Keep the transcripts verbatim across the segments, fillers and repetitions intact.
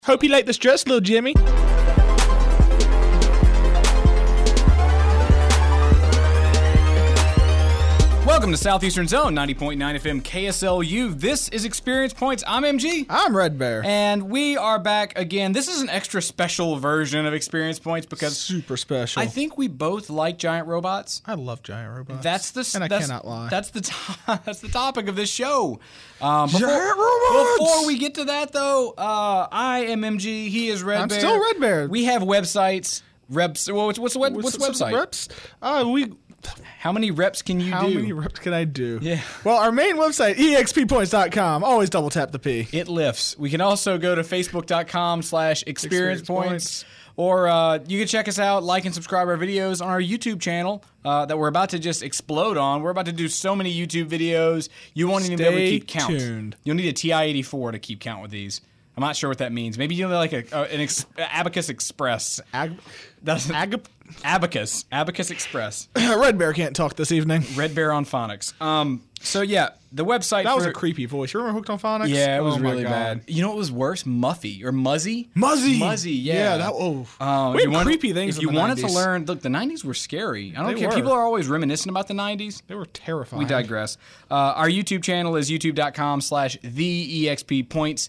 Hope you like this dress, little Jimmy. Welcome to Southeastern Zone, ninety point nine F M K S L U. This is Experience Points. I'm M G. I'm Red Bear. And we are back again. This is an extra special version of Experience Points because super special. I think we both like giant robots. I love giant robots. That's the and I that's, cannot lie. That's the to- that's the topic of this show. Um, before, giant robots. Before we get to that, though, uh, I am M G. He is Red I'm Bear. still Red Bear. We have websites. Reps. Well, what's what's the web, what's the website? Reps. Uh, we. How many reps can you How do? How many reps can I do? Yeah. Well, our main website, E X P points dot com. Always double tap the P. It lifts. We can also go to facebook.com slash experience points. points. Or uh, you can check us out, like and subscribe our videos on our YouTube channel uh, that we're about to just explode on. We're about to do so many YouTube videos, you won't even be able to keep count. tuned. You'll need a T I eighty-four to keep count with these. I'm not sure what that means. Maybe you know like a, a an ex- Abacus Express. Ag- That's Ag- Abacus. Abacus Express. Red Bear can't talk this evening. Red Bear on Phonics. Um. So yeah, the website. That was for, a creepy voice. You remember Hooked on Phonics? Yeah, it was oh my really God. bad. You know what was worse? Muffy or Muzzy? Muzzy. Muzzy, yeah. Yeah, that oh. Uh, we if had you wanted- creepy things If in you the wanted nineties. to learn, look, the nineties were scary. I don't They care. were. People are always reminiscing about the nineties. They were terrifying. We digress. Uh, our YouTube channel is youtube.com slash the EXP points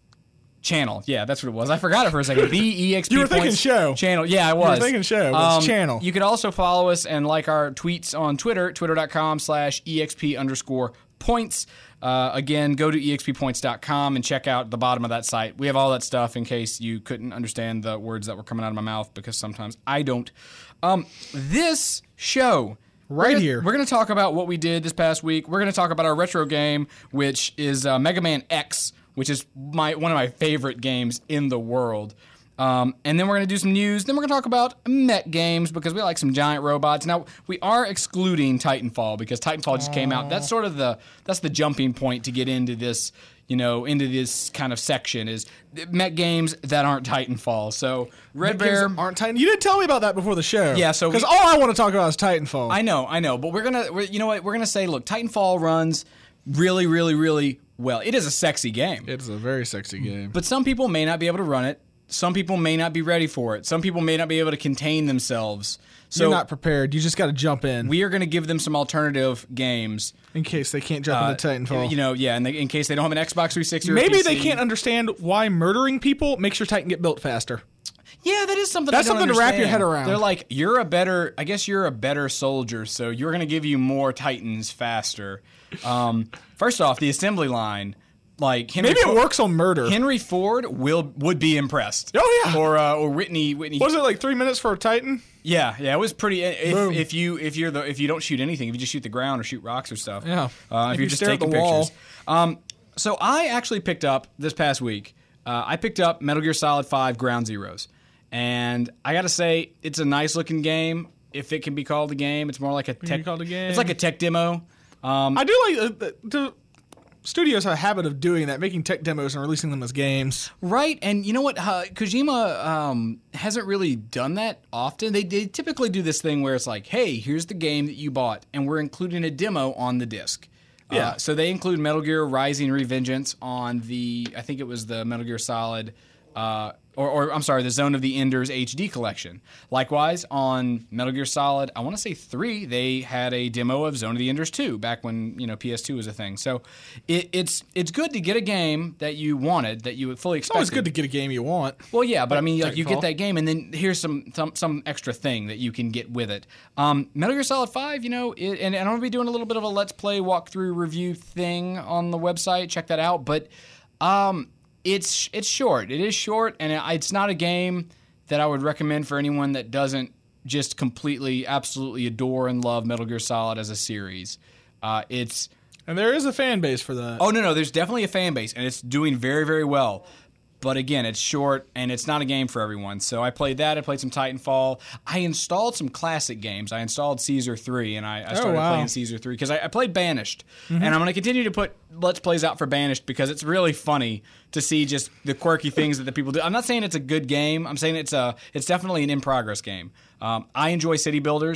channel. Yeah, that's what it was. I forgot it for a second. The E X P You were thinking points show. channel. Yeah, I was. were thinking show. It was channel. You could also follow us and like our tweets on Twitter, twitter.com slash EXP underscore points. Uh, again, go to E X P points dot com and check out the bottom of that site. We have all that stuff in case you couldn't understand the words that were coming out of my mouth because sometimes I don't. Um, this show... Right we're gonna, here. We're going to talk about what we did this past week. We're going to talk about our retro game, which is uh, Mega Man X, which is my one of my favorite games in the world. Um, and then we're going to do some news. Then we're going to talk about mech games because we like some giant robots. Now, we are excluding Titanfall because Titanfall just came out. That's sort of the that's the jumping point to get into this, you know, into this kind of section is mech games that aren't Titanfall. So, Red Bear aren't Titan. You didn't tell me about that before the show. Yeah, so because we- all I want to talk about is Titanfall. I know, I know, but we're gonna, we're, you know what? We're gonna say, look, Titanfall runs really, really, really well. It is a sexy game, It is a very sexy game. but some people may not be able to run it. Some people may not be ready for it. Some people may not be able to contain themselves. So You're not prepared. You just got to jump in we are going to give them some alternative games. in case they can't jump Uh, into Titanfall. You know, yeah, and they, in case they don't have an Xbox three sixty or a Maybe P they C. can't understand why murdering people makes your Titan get built faster. Yeah, that is something. That's I don't something to wrap your understand. head around. They're like, you're a better. I guess you're a better soldier, so you're going to give you more Titans faster. Um, first off, the assembly line, like Henry Maybe it Ford, works on murder. Henry Ford will would be impressed. Oh, yeah. or uh, or Whitney Whitney. Was it like three minutes for a Titan? Yeah, yeah, it was pretty. If, Boom. if you if you're the if you don't shoot anything, if you just shoot the ground or shoot rocks or stuff. Yeah. Uh, if, If you're you just stare at taking the wall. pictures. Um, so I actually picked up this past week. Uh, I picked up Metal Gear Solid five Ground Zeroes, and I got to say it's a nice looking game. If it can be called a game, it's more like a tech. be called a game? It's like a tech demo. Um, I do like uh, the, the studios have a habit of doing that, making tech demos and releasing them as games. Right, and you know what? Uh, Kojima um, hasn't really done that often. They, they typically do this thing where it's like, hey, here's the game that you bought, and we're including a demo on the disc. Yeah. Uh, so they include Metal Gear Rising Revengeance on the, I think it was the Metal Gear Solid, uh, or, or I'm sorry, the Zone of the Enders H D collection. Likewise, on Metal Gear Solid, I want to say three, they had a demo of Zone of the Enders two back when you know P S two was a thing. So it, it's it's good to get a game that you wanted, that you fully It's expected. always good to get a game you want. Well, yeah, but I mean, like, you Titanfall. get that game, and then here's some some, some extra thing that you can get with it. Um, Metal Gear Solid five, you know, it, and, and I'm going to be doing a little bit of a Let's Play walkthrough review thing on the website. Check that out. But um, it's it's short. It is short, and it, it's not a game that I would recommend for anyone that doesn't just completely, absolutely adore and love Metal Gear Solid as a series. Uh, it's... And there is a fan base for that. Oh, no, no, there's definitely a fan base, and it's doing very, very well. But again, it's short, and it's not a game for everyone. So I played that. I played some Titanfall. I installed some classic games. I installed Caesar three, and I, I started Oh, wow. playing Caesar three because I, I played Banished. Mm-hmm. And I'm going to continue to put Let's Plays out for Banished because it's really funny to see just the quirky things that the people do. I'm not saying it's a good game. I'm saying it's a it's definitely an in-progress game. Um, I enjoy city builders.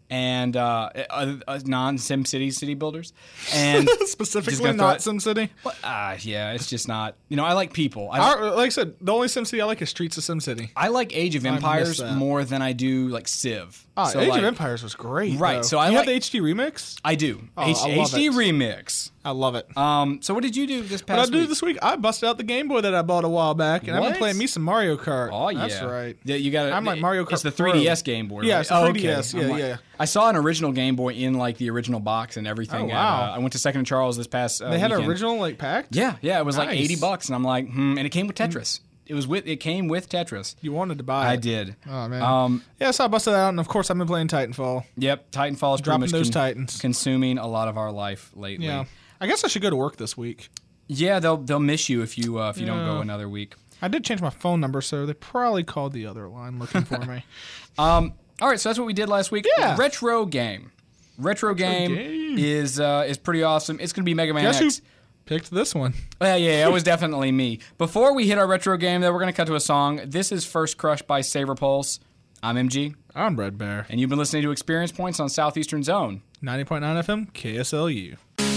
and uh, uh, uh, non-Sim City city builders, and Specifically not SimCity. Well, uh, yeah, it's just not. You know, I like people. I, I, like I said, the only SimCity I like is Streets of SimCity. I like Age of Empires that. more than I do like Civ. Ah, so, Age like, of Empires was great. Right, though. so I you like have the H D remix. I do. Oh, H- I love HD it. remix. I love it. Um, so what did you do this past What I do week? this week? I busted out the Game Boy that I bought a while back, and I've What? been playing me some Mario Kart. Oh yeah, That's right. Yeah, you got. I'm like Mario Kart It's the Pro. three D S Game Boy. Yeah, right? it's the Oh, three D S, okay. yeah, I'm like- yeah. I saw an original Game Boy in like the original box and everything. Oh, at, wow. uh, I went to Second and Charles this past. Uh, They had weekend. an original like packed. Yeah, yeah. It was like Nice. eighty bucks, and I'm like, hmm. And it came with Tetris. It was with. It came with Tetris. You wanted to buy it. I did. Oh man. Um, yeah, so I busted that out, and of course I've been playing Titanfall. Yep. Titanfall is pretty Dropping much those con- Titans. consuming a lot of our life lately. Yeah. I guess I should go to work this week. Yeah, they'll they'll miss you if you uh, if you don't go Yeah. another week. I did change my phone number, so they probably called the other line looking for me. Um, all right, so that's what we did last week. Yeah. Retro game. Retro game, game. is uh, is pretty awesome. It's going to be Mega Man Guess X. who picked this one? Yeah, yeah, it was definitely me. Before we hit our retro game, though, we're going to cut to a song. This is First Crush by Saber Pulse. I'm M G, I'm Red Bear. and you've been listening to Experience Points on Southeastern Zone. ninety point nine F M, K S L U.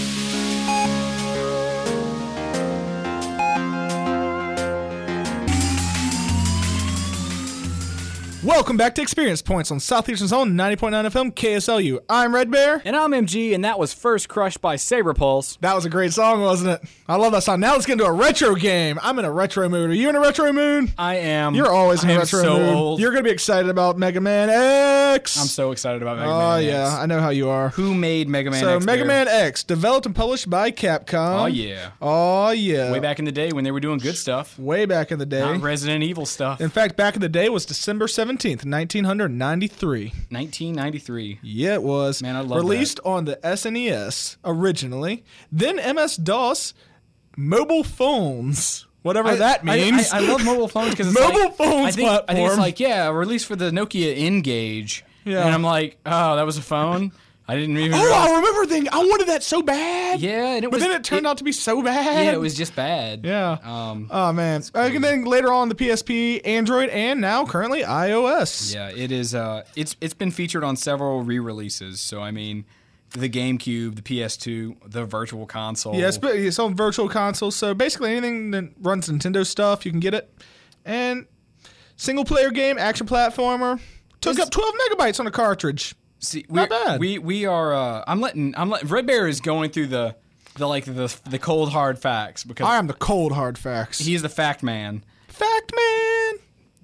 Welcome back to Experience Points on Southeastern Zone, ninety point nine F M, K S L U. I'm Red Bear. And I'm M G, and that was First Crush by Saber Pulse. That was a great song, wasn't it? I love that song. Now let's get into a retro game. I'm in a retro mood. Are you in a retro mood? I am. You're always in I a am retro so mood. old. You're going to be excited about Mega Man X. I'm so excited about Mega Oh, Man yeah. X. I know how you are. Who made Mega Man So, X? Mega Bear? Man X, developed and published by Capcom. Oh, yeah. Oh, yeah. Way back in the day when they were doing good stuff. Way back in the day. Not Resident Evil stuff. In fact, back in the day was December seventeenth, nineteen ninety-three. nineteen ninety-three. Yeah, it was. Man, I love Released on the S N E S originally, then M S DOS, mobile phones, whatever I- that I- means. I, I love mobile phones because it's Mobile like, phones I think, I think it's platform. like, yeah, released for the Nokia N-Gage. Yeah. And I'm like, oh, that was a phone? I didn't even Oh, realize. I remember thinking, I wanted that so bad. Yeah, and it But was, then it turned it- out to be so bad. Yeah, it was just bad. Yeah. Um, Oh, man. Uh, and then later on, the P S P, Android, and now currently iOS. yeah, it is. Uh, it's it's been featured on several re-releases. So I mean, the GameCube, the P S two, the Virtual Console. Yeah, it's, it's on virtual consoles. So basically, anything that runs Nintendo stuff, you can get it. And single player game, action platformer, took Is- up twelve megabytes on a cartridge. See, Not we're- bad. We we are. Uh, I'm letting. I'm letting. Red Bear is going through the the like the the cold hard facts because I am the cold hard facts. he's the fact man. Fact man.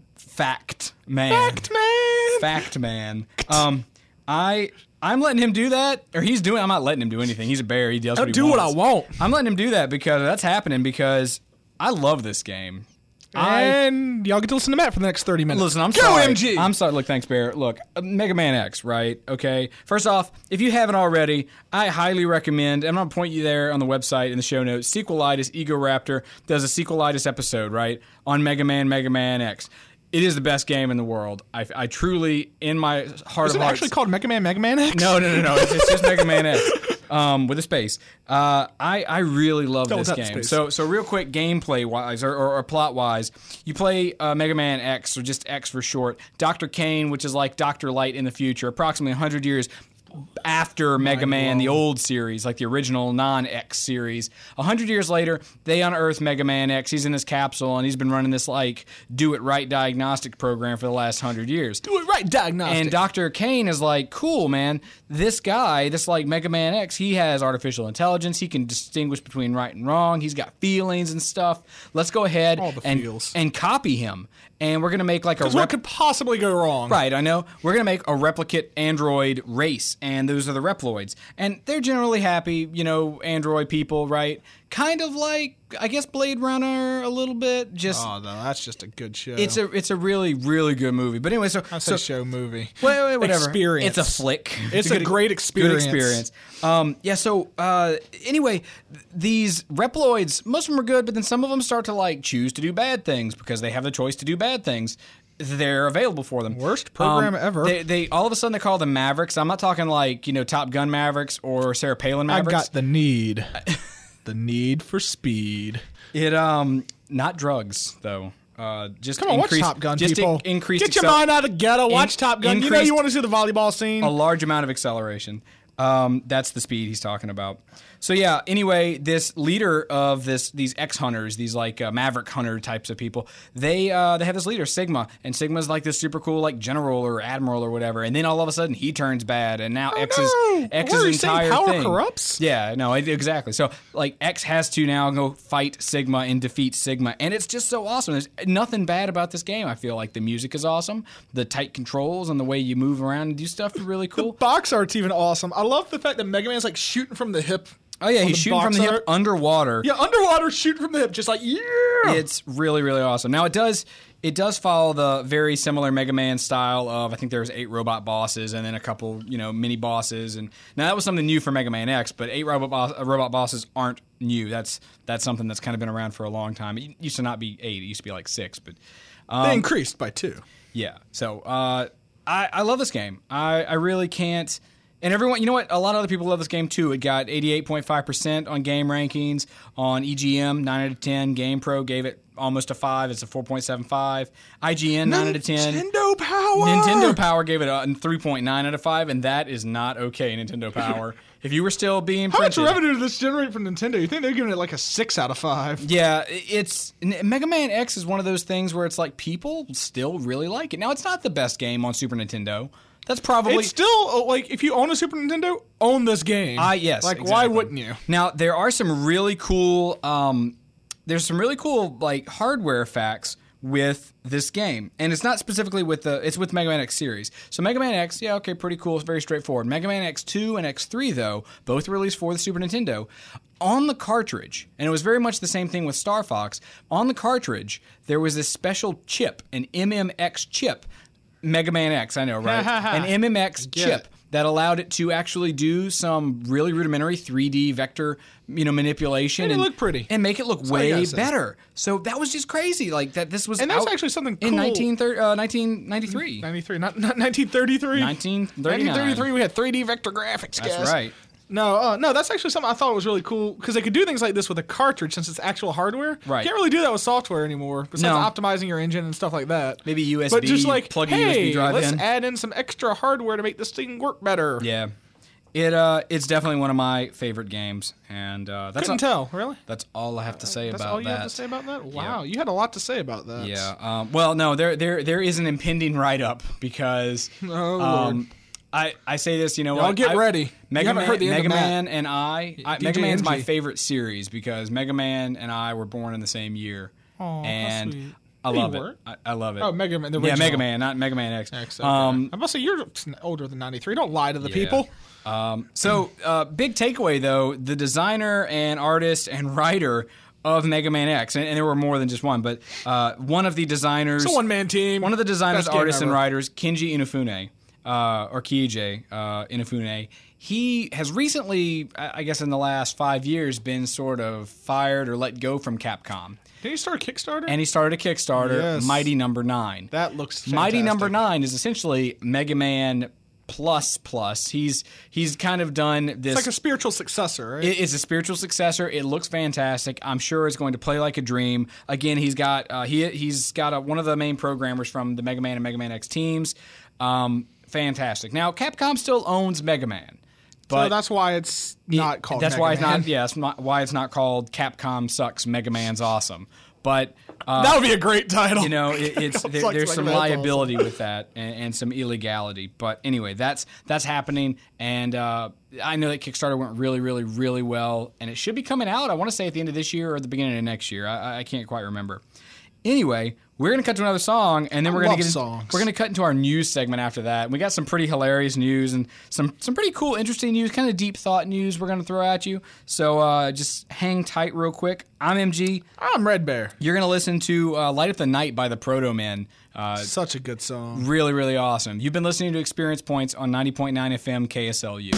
Fact man. Fact man. Fact man. Um, I I'm letting him do that, or he's doing. I'm not letting him do anything. He's a bear. He does I'll what he do what I wants. want. I'm letting him do that because that's happening because I love this game. I And y'all get to listen to Matt for the next thirty minutes. Listen, I'm Go, sorry. M G. I'm sorry. Look, thanks, Bear. Look, uh, Mega Man X, right? Okay. First off, if you haven't already, I highly recommend, and I'm going to point you there on the website in the show notes, Sequelitis Ego Raptor does a Sequelitis episode, right, on Mega Man, Mega Man X. It is the best game in the world. I, I truly, in my heart Is of it hearts... actually called Mega Man Mega Man X? No, no, no, no. It's, it's just Mega Man X um, with a space. Uh, I I really love Don't this have game. space. So so real quick, gameplay wise or, or, or plot wise, you play uh, Mega Man X or just X for short. Doctor Kane, which is like Doctor Light in the future, approximately one hundred years after Mega Man, the old series, like the original non-X series. A hundred years later, they unearth Mega Man X. He's in this capsule, and he's been running this, like, do-it-right diagnostic program for the last hundred years. Do it right, diagnostic. And Doctor Kane is like, cool, man. This guy, this like Mega Man X, he has artificial intelligence. He can distinguish between right and wrong. He's got feelings and stuff. Let's go ahead All the and, feels. and copy him. And we're going to make like a Because what rep- could possibly go wrong? Right, I know. We're going to make a replicate android race, and those are the Reploids. And they're generally happy, you know, android people, right? Kind of like, I guess, Blade Runner a little bit. Just Oh, no, that's just a good show. it's a it's a really really good movie. But anyway, so I say so show movie. Wait, wait, whatever. Experience. It's a flick. It's a good- great experience. Good experience. Um, yeah. So uh, anyway, th- these Reploids, most of them are good, but then some of them start to like choose to do bad things because they have the choice to do bad things. They're available for them. Worst program Um, ever. They, they all of a sudden they call them Mavericks. I'm not talking like you know Top Gun Mavericks or Sarah Palin I Mavericks. got the need. the need for speed. It um not drugs though. Uh, just Come on, increase, watch Top Gun, just people. In, increased Get your accel- mind out of the ghetto. Watch in- Top Gun. You know increased you want to see the volleyball scene. a large amount of acceleration. Um, that's the speed he's talking about. So yeah. Anyway, this leader of this these X hunters, these like uh, Maverick hunter types of people, they uh, they have this leader Sigma, and Sigma's like this super cool like general or admiral or whatever. And then all of a sudden he turns bad, and now Oh, X's no. X's What are you saying, entire power thing corrupts? Yeah, no, it- exactly. So like X has to now go fight Sigma and defeat Sigma, and it's just so awesome. There's nothing bad about this game. I feel like the music is awesome, the tight controls and the way you move around and do stuff are really cool. Box art's even awesome. I love the fact that Mega Man's like shooting from the hip. Oh yeah, on he's the shooting from box the hip art. underwater. Yeah, underwater shooting from the hip, just like yeah. It's really, really awesome. Now it does it does follow the very similar Mega Man style of I think there's eight robot bosses and then a couple you know mini bosses, and now that was something new for Mega Man X, but eight robot boss, uh, robot bosses aren't new. That's that's something that's kind of been around for a long time. It used to not be eight; it used to be like six, but um, They increased by two. yeah. So uh, I I love this game. I I really can't. And everyone, you know what? A lot of other people love this game too. It got eighty-eight point five percent on game rankings. On E G M, nine out of ten. GamePro gave it almost a five. It's a four point seven five. I G N, nine out of ten. Nintendo Power! Nintendo Power gave it a three point nine out of five, and that is not okay, Nintendo Power. If you were still being How much printed. revenue did this generate from Nintendo? You think they're giving it like a six out of five? Yeah, it's Mega Man X is one of those things where it's like people still really like it. Now, it's not the best game on Super Nintendo. That's probably It's still like if you own a Super Nintendo, own this game. Ah, yes. Like exactly. why wouldn't you? Now there are some really cool. Um, there's some really cool like hardware facts with this game, and it's not specifically with the. It's with Mega Man X series. So Mega Man X, yeah, okay, pretty cool. It's very straightforward. Mega Man X two and X three though, both released for the Super Nintendo. On the cartridge, and it was very much the same thing with Star Fox. On the cartridge, there was this special chip, an M M X chip. Mega Man X, I know, right? An M M X Get chip it. that allowed it to actually do some really rudimentary three D vector, you know, manipulation Made it look pretty. and make it look all I way gotta say. better. So that was just crazy. Like that, this was And that's out actually something in cool. nineteen thirty, uh, nineteen ninety-three. ninety-three, not, not nineteen thirty-three. nineteen thirty-nine. nineteen thirty-three, we had three D vector graphics, That's guys. right. No, uh, no, that's actually something I thought was really cool because they could do things like this with a cartridge since it's actual hardware. Right. Can't really do that with software anymore besides No. optimizing your engine and stuff like that. Maybe U S B, But just like, plug a hey, U S B drive let's in. add in some extra hardware to make this thing work better. Yeah. It uh, it's definitely one of my favorite games, and uh, that's Couldn't all, tell, really. That's all I have to say That's about all you that. have to say about that? Wow, you had a lot to say about that. Yeah. Um, well, no, there, there, there is an impending write-up because Oh, Lord. um, I, I say this. You know Y'all what? get I- ready. Mega You haven't Man, heard the end Mega of Matt. Man and I, I D J Mega Man's my N G. favorite series because Mega Man and I were born in the same year, Aw, how and sweet. I No, you love it. weren't. I, I love it. Oh, Mega Man, the yeah, original. Mega Man, not Mega Man X. X, okay. Um, I'm about to say you're older than ninety-three. Don't lie to the yeah. people. Um, so, uh, big takeaway though: the designer and artist and writer of Mega Man X, and, and there were more than just one, but uh, one of the designers, It's a one-man team. one of the designers, Best game artists, and ever. writers, Kenji Inafune, uh, or Kiije uh, Inafune, he has recently, I I guess in the last five years, been sort of fired or let go from Capcom. Did you start a Kickstarter? And he started a Kickstarter, Yes. Mighty Number Nine. that looks fantastic. Mighty Number Nine is essentially Mega Man plus plus. He's he's kind of done this. It's like a spiritual successor, right? It is a spiritual successor. It looks fantastic. I'm sure it's going to play like a dream. Again, he's got uh, he he's got a, one of the main programmers from the Mega Man and Mega Man X teams. Um, fantastic. Now, Capcom still owns Mega Man, but so that's why it's not called that's Mega why it's Man. not. Yeah, that's not why it's not called Capcom sucks. Mega Man's awesome. But uh, That would be a great title. you know, it, it's there, Sucks there's Mega some Man's liability with that and, and some illegality. But anyway, that's that's happening, and uh, I know that Kickstarter went really, really, really well, and it should be coming out. I want to say at the end of this year or the beginning of next year. I, I can't quite remember. Anyway, we're gonna cut to another song, and then I we're gonna love get in- songs. we're gonna cut into our news segment after that. We got some pretty hilarious news and some some pretty cool, interesting news, kind of deep thought news. We're gonna throw at you. So uh, just hang tight, real quick. I'm M G. I'm Red Bear. You're gonna listen to uh, "Light Up the Night" by the Proto Men. Uh, Such a good song. really, really awesome. You've been listening to Experience Points on ninety point nine F M K S L U.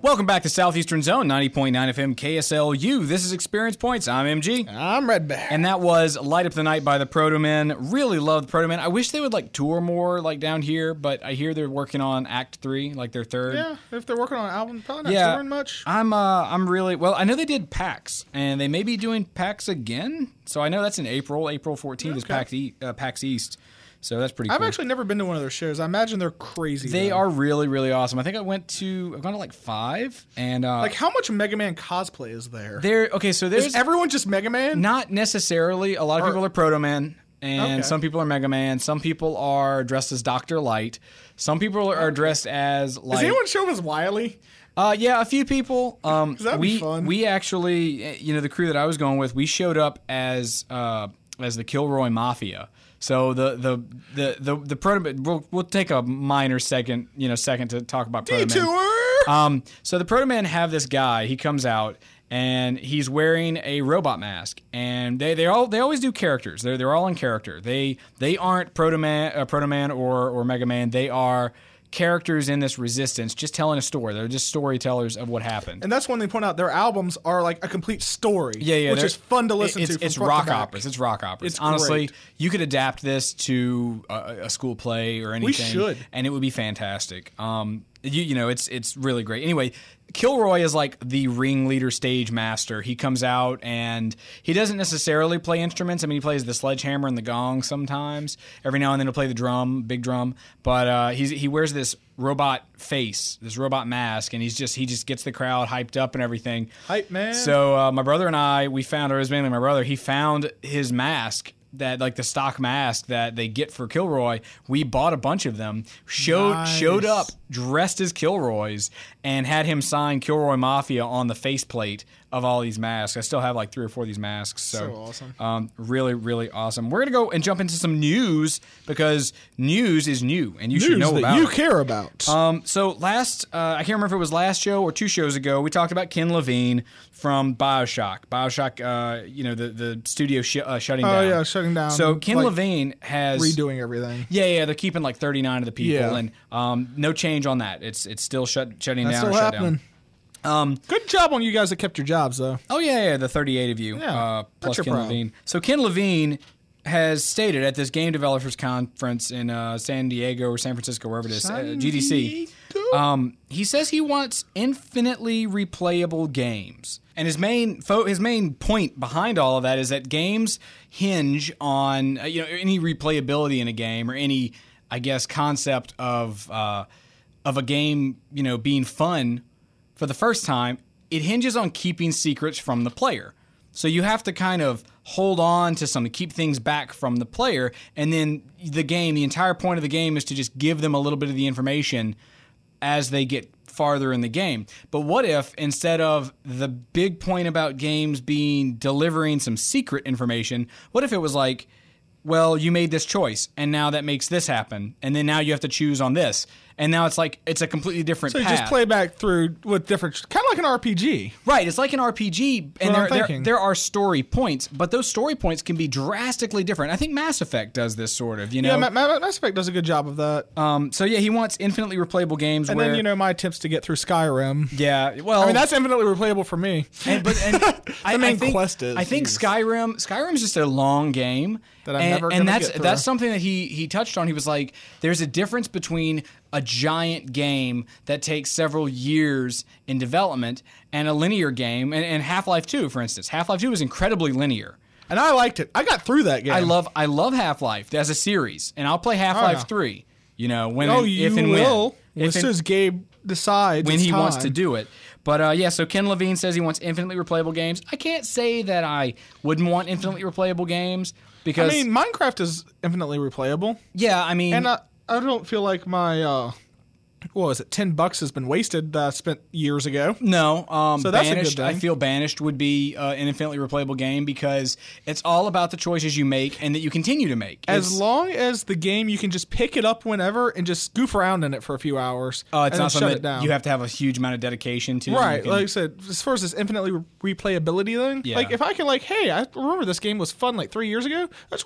Welcome back to Southeastern Zone, ninety point nine F M K S L U. This is Experience Points. I'm M G. I'm Red Bear. And that was Light Up the Night by the Proto Men. Really love the Proto Men. I wish they would like tour more like down here, but I hear they're working on Act three, like their third. Yeah, if they're working on an album, probably not Yeah. touring much. I'm uh I'm really well, I know they did PAX, and they may be doing PAX again. So I know that's in April. April fourteenth is Okay. PAX, e- uh, PAX East. So that's pretty I've cool. actually never been to one of their shows. I imagine they're crazy. They though. are really, really awesome. I think I went to I've gone to like five, and uh Like, how much Mega Man cosplay is there? there okay, so there's Is everyone just Mega Man? not necessarily. A lot of Or- people are Proto Man, and Okay. some people are Mega Man. Some people are dressed as Doctor Light. Some people are dressed as like Does anyone show up as Wily? Uh, yeah, a few people. Um, that'd be we fun. we actually, you know, the crew that I was going with, we showed up as uh, as the Kilroy Mafia. So the the the the, the proto. We'll we'll take a minor second, you know, second to talk about Proto Man. Detour! Um, so the Proto Men have this guy. He comes out and he's wearing a robot mask, and they they all they always do characters. They're they're all in character. They they aren't Proto Man, uh, Proto Man or or Mega Man. They are characters in this resistance, just telling a story. They're just storytellers of what happened. And that's when they point out their albums are like a complete story. Yeah, yeah, which they're- is fun to listen it's, to. From It's front rock to back. operas. It's rock operas. It's Honestly, great. you could adapt this to a, a school play or anything. should. and it would be fantastic. Um, you you know, it's it's really great. Anyway, Kilroy is like the ringleader stage master. He comes out and he doesn't necessarily play instruments. I mean, he plays the sledgehammer and the gong sometimes. Every now and then he'll play the drum, big drum. But uh, he's he wears this robot face, this robot mask, and he's just he just gets the crowd hyped up and everything. Hype man. So uh, my brother and I, we found, or it was mainly my brother, he found his mask, that like the stock mask that they get for Kilroy. We bought a bunch of them, showed Nice. showed up dressed as Kilroy's, and had him sign Kilroy Mafia on the faceplate of all these masks. I still have like three or four of these masks. So, So awesome. Um, really, really awesome. We're gonna go and jump into some news because news is new, and you should News know that about you it. care about. Um, so last, uh, I can't remember if it was last show or two shows ago, we talked about Ken Levine from Bioshock. Bioshock, uh, you know, the, the studio sh- uh, shutting oh down. yeah, shutting down. So Ken like, Levine has redoing everything. Yeah, yeah, they're keeping like thirty-nine of the people, Yeah. and um, no change on that. It's it's still shut shutting That's down. still or shut happening. Down. Um, Good job on you guys that kept your jobs though. oh yeah, yeah, the thirty-eight of you, Yeah, uh, plus that's your Ken problem. Levine. So Ken Levine has stated at this game developers conference in uh, San Diego or San Francisco, wherever it is, uh, San G D C. Diego? Um, he says he wants infinitely replayable games, and his main fo- his main point behind all of that is that games hinge on uh, you know any replayability in a game or any, I guess, concept of uh, of a game you know being fun for the first time. It hinges on keeping secrets from the player. So you have to kind of hold on to something, keep things back from the player, and then the game, the entire point of the game is to just give them a little bit of the information as they get farther in the game. But what if instead of the big point about games being delivering some secret information, what if it was like, well, you made this choice, and now that makes this happen, and then now you have to choose on this, and now it's like it's a completely different So you path. just play back through with different, kind of like an R P G. Right, it's like an R P G, and what I'm there, there thinking. there are story points, but those story points can be drastically different. I think Mass Effect does this sort of, you know. Yeah, Ma- Ma- Mass Effect does a good job of that. um, so yeah, he wants infinitely replayable games. and where, then you know my tips to get through Skyrim. yeah, well, I mean that's infinitely replayable for me. and, but and I, main I think, quest is, I think jeez. Skyrim Skyrim's just a long game That I'm and, never and gonna that's get through. that's something that he he touched on. He was like, there's a difference between a giant game that takes several years in development and a linear game, and, and Half-Life two, for instance. Half-Life two is incredibly linear. And I liked it. I got through that game. I love I love Half-Life as a series, and I'll play Half-Life Oh, yeah. three. You know, when Oh, and, you if and will. when. As If soon and- as Gabe decides when it's he wants time. to do it. But uh, yeah, so Ken Levine says he wants infinitely replayable games. I can't say that I wouldn't want infinitely replayable games I because mean, Minecraft is infinitely replayable, yeah, I mean, and I, I don't feel like my uh, what was it, ten bucks has been wasted that I spent years ago. no. Um, So that's a good Banished, I thing. feel Banished would be uh, an infinitely replayable game because it's all about the choices you make and that you continue to make. As It's- long as the game, you can just pick it up whenever and just goof around in it for a few hours. uh, it's and not then something shut it that down. you have to have a huge amount of dedication to. Right, You can- like I said, as far as this infinitely re- replayability thing, Yeah. like if I can, like, hey, I remember this game was fun like three years ago. I just want to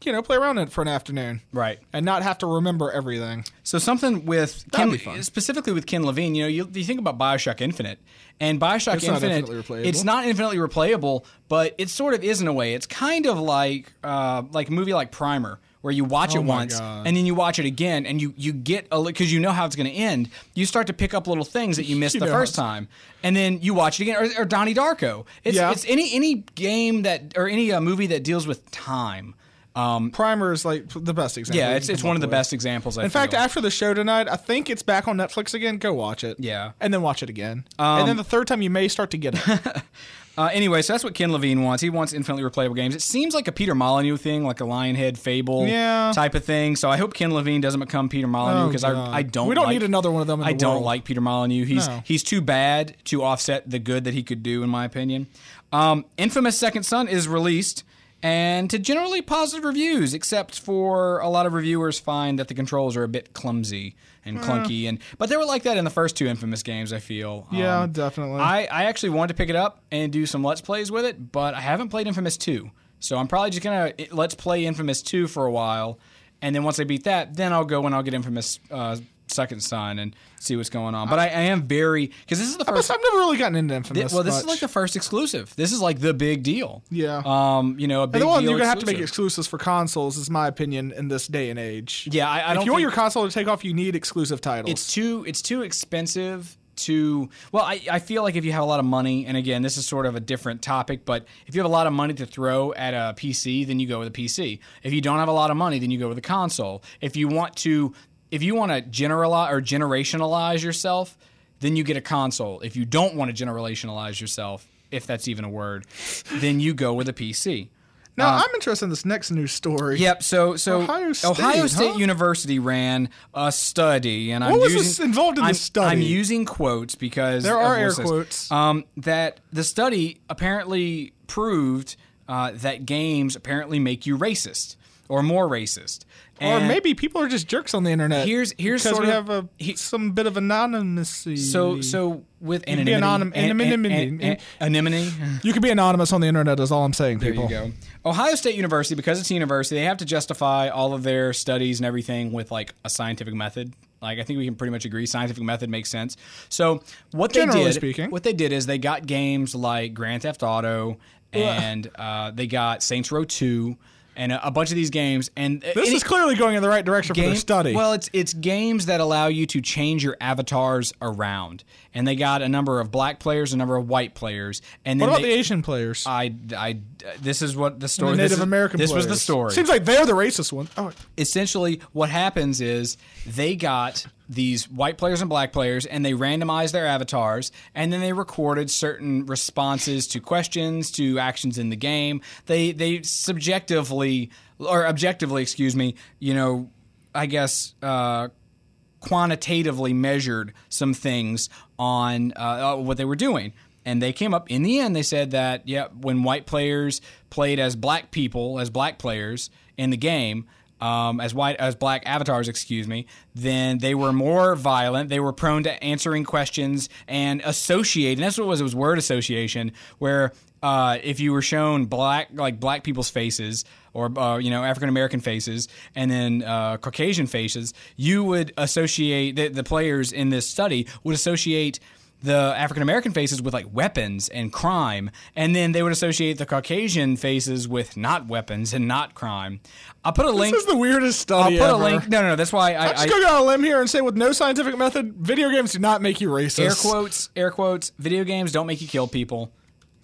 you know, play around in it for an afternoon. Right. And not have to remember everything. So something with That'd Ken, be fun. specifically with Ken Levine, you know, you, you think about BioShock Infinite, and BioShock It's not Infinite, infinitely replayable. it's not infinitely replayable, but it sort of is in a way. It's kind of like uh, like a movie like Primer, where you watch Oh it my once God. and then you watch it again, and you you get a because you know how it's going to end. You start to pick up little things that you missed You the know first how time, and then you watch it again. Or, or Donnie Darko. It's Yeah. it's any any game that or any uh, movie that deals with time. Um, Primer is like the best example. yeah, you it's can it's come one up of the with. best examples. I In fact, feel. after the show tonight, I think it's back on Netflix again. Go watch it. Yeah. And then watch it again. Um, and then the third time you may start to get it. Uh, anyway, so that's what Ken Levine wants. He wants infinitely replayable games. It seems like a Peter Molyneux thing, like a Lionhead Fable Yeah. type of thing. So I hope Ken Levine doesn't become Peter Molyneux Oh, because God. I, I don't. We don't like, need another one of them in I the don't world. like Peter Molyneux. He's No. he's too bad to offset the good that he could do, in my opinion. Um, Infamous Second Son is released. And to generally positive reviews, except for a lot of reviewers find that the controls are a bit clumsy and clunky, and but they were like that in the first two Infamous games. I feel. Yeah, Um, definitely. I, I actually wanted to pick it up and do some Let's Plays with it, but I haven't played Infamous two. So I'm probably just going to Let's Play Infamous two for a while, and then once I beat that, then I'll go and I'll get Infamous uh, Second Son and see what's going on. But I, I am very... Because this is the first... I've never really gotten into Infamous. Thi- well, this much. is like the first exclusive. This is like the big deal. Yeah. Um, you know, a big And the one deal you're gonna have to make exclusive. exclusives for consoles, is my opinion, in this day and age. Yeah, I, I if don't you want think- your console to take off, you need exclusive titles. It's too it's too expensive to well I, I feel like if you have a lot of money, and again this is sort of a different topic, but if you have a lot of money to throw at a P C, then you go with a P C. If you don't have a lot of money, then you go with a console. If you want to if you want to generalize or generationalize yourself, then you get a console. If you don't want to generationalize yourself, if that's even a word, then you go with a P C. now uh, I'm interested in this next news story. Yep. So, so Ohio State, Ohio State huh? University ran a study, and I'm What was using, this involved in I'm, this study? I'm using quotes because There are of air what's this. quotes. Um, that the study apparently proved uh, that games apparently make you racist or more racist. Or And maybe people are just jerks on the internet. Here's- here's because sort we of- have a, he- some bit of anonymity. so so with You can be anonymity, anonym- an- an- anonymity. an- an- anonymity. You can be anonymous on the internet, is all I'm saying, There people. you go. Ohio State University, because it's a university, they have to justify all of their studies and everything with like a scientific method. Like I think we can pretty much agree, scientific method makes sense. So what they Generally did, speaking. what they did is they got games like Grand Theft Auto and uh, they got Saints Row two and a, a bunch of these games. And This any- is clearly going in the right direction for game- their study. Well, it's it's games that allow you to change your avatars around, and they got a number of black players, a number of white players, and what then about they, the Asian players? I, I, this is what the the story. Native this is- American This players. was the story. Seems like they're the racist one. Oh, Essentially, what happens is they got these white players and black players, and they randomized their avatars, and then they recorded certain responses to questions, to actions in the game. They they subjectively or objectively, excuse me, you know, I guess. Uh, quantitatively measured some things on uh, what they were doing. And they came up, in the end, they said that, yeah, when white players played as black people, as black players in the game, um, as white as black avatars, excuse me, then they were more violent. They were prone to answering questions and associating. That's what it was. It was word association, where uh, if you were shown black, like black people's faces, or uh, you know, African American faces, and then uh, Caucasian faces, you would associate the, the players in this study would associate the African American faces with like weapons and crime, and then they would associate the Caucasian faces with not weapons and not crime. I'll put a link. this is the weirdest I'll study put ever. a link. No, no, no. That's why I, I'm just I going on a limb here and say, with no scientific method, video games do not make you racist. air quotes, air quotes. Video games don't make you kill people,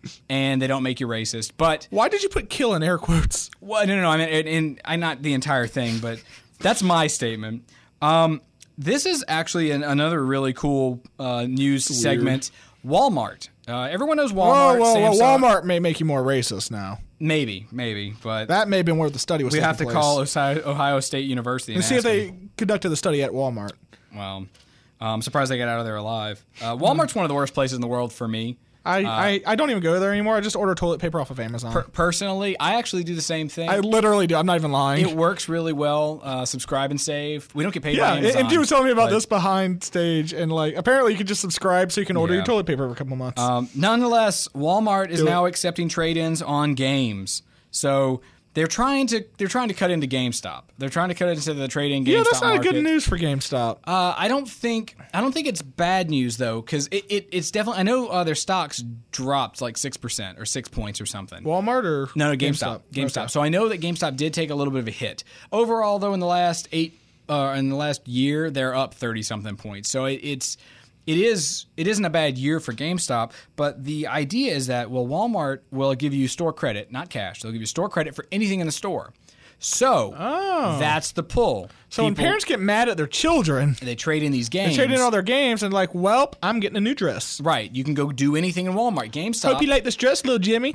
and they don't make you racist. But Why did you put "kill" in air quotes? well, no, no, no. I mean, in, in I not the entire thing, but that's my statement. Um, this is actually an, another really cool uh, news segment. Walmart. Uh, everyone knows Whoa, Walmart. whoa, whoa! Samsung. Walmart may make you more racist now. Maybe, maybe, but That may have been where the study was. we taking have to place. call Ohio, Ohio State University and and see if ask they them. conducted the study at Walmart. Well, I'm surprised they got out of there alive. Uh, Walmart's one of the worst places in the world for me. I, I, I don't even go there anymore. I just order toilet paper off of Amazon. Per- personally, I actually do the same thing. I literally do. I'm not even lying. It works really well. Uh, subscribe and save. We don't get paid yeah, by and, Amazon. and he was telling me about but, this behind stage, and like apparently you can just subscribe so you can order Yeah. your toilet paper for a couple months. Um, nonetheless, Walmart is Do it. now accepting trade-ins on games. So they're trying to they're trying to cut into GameStop. They're trying to cut into the trading GameStop Yeah, that's not market. good news for GameStop. Uh, I don't think I don't think it's bad news though, because it, it it's definitely I know uh, their stocks dropped like six percent or six points or something. Walmart or No, no, GameStop. GameStop. GameStop. Okay. So I know that GameStop did take a little bit of a hit. Overall, though, in the last eight, uh, in the last year, they're up thirty something points. So it, it's, it is, it isn't a bad year for GameStop. But the idea is that well, Walmart will give you store credit, not cash. They'll give you store credit for anything in the store. So Oh. that's the pull. So when People- parents get mad at their children, they trade in these games. they trade in all their games and like, welp, I'm getting a new dress. Right, you can go do anything in Walmart. GameStop. Hope you like this dress, little Jimmy.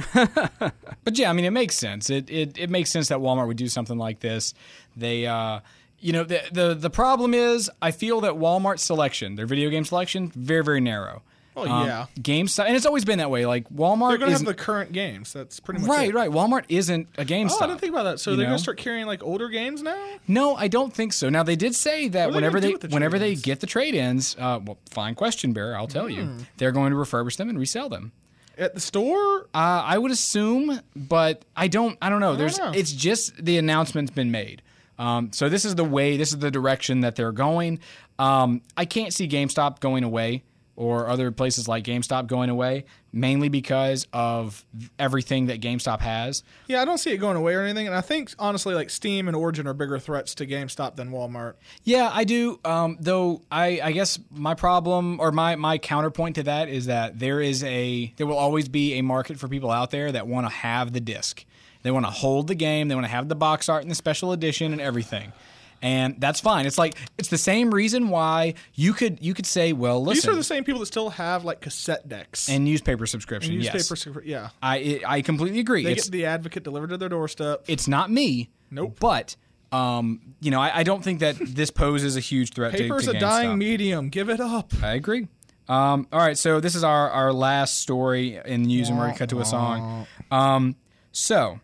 But yeah, I mean, it makes sense. It, it it makes sense that Walmart would do something like this. They, uh, you know, the, the the problem is, I feel that Walmart's selection, their video game selection, very very narrow. Oh, Um, yeah. GameStop, and it's always been that way. Like Walmart They're going to is have the current games. That's pretty much right, it. right. Walmart isn't a GameStop. Oh, I didn't think about that. So you they're know? going to start carrying like older games now? No, I don't think so. Now they did say that What are they whenever gonna do they with the whenever they trade-ins? get the trade-ins, uh, well, fine question, Bear. I'll tell Hmm. you, they're going to refurbish them and resell them. At the store? Uh, I would assume, but I don't. I don't know. There's. know. It's just the announcement's been made. Um, so this is the way. This is the direction that they're going. Um, I can't see GameStop going away or other places like GameStop going away, mainly because of everything that GameStop has. Yeah, I don't see it going away or anything. And I think, honestly, like Steam and Origin are bigger threats to GameStop than Walmart. Yeah, I do. Um, though I, I guess my problem or my, my counterpoint to that is that there is a there will always be a market for people out there that want to have the disc. They want to hold the game. They want to have the box art and the special edition and everything. And that's fine. It's like it's the same reason why you could you could say, well, listen, These are the same people that still have like cassette decks and newspaper subscription. and yes, newspaper. Yeah, I I completely agree. they It's get the Advocate delivered to their doorstep. it's not me. Nope. But um, you know, I, I don't think that this poses a huge threat. Paper's to, to a dying GameStop. medium. Give it up. I agree. Um, all right, so this is our, our last story in news, and we're going to cut to a song. Um, so,